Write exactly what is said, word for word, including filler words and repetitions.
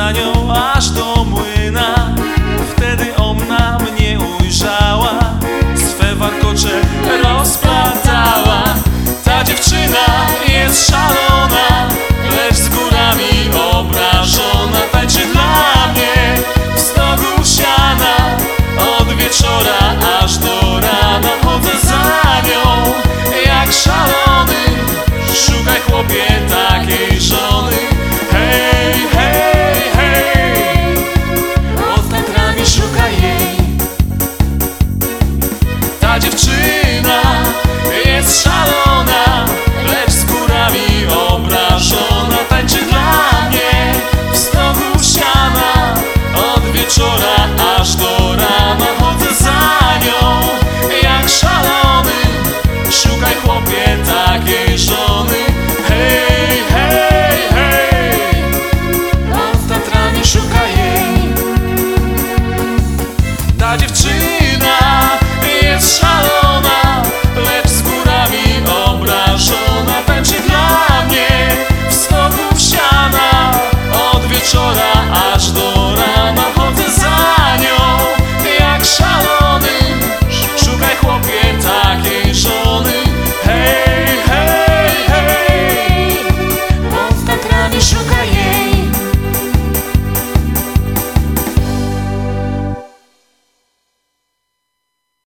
za nią aż do młyna. Wtedy ona mnie ujrzała, swe warkocze rozplatała. Ta dziewczyna jest szalona, lecz z górami obrażona. Tańczy dla mnie w stogu siana, od wieczora aż do rana. Chodzę za nią jak szalony, szukaj chłopie takiej żony. Hej, hej, hej, pod Tatrami szukaj jej. Ta dziewczyna jest szalona, lecz z górami obrażona. Tańczy dla mnie w stogu siana, od wieczora aż do rana. Chodzę za nią jak szalony, szukaj chłopie takiej żony. Hej, hej, hej, pod Tatrami szukaj jej. Ta dziewczyna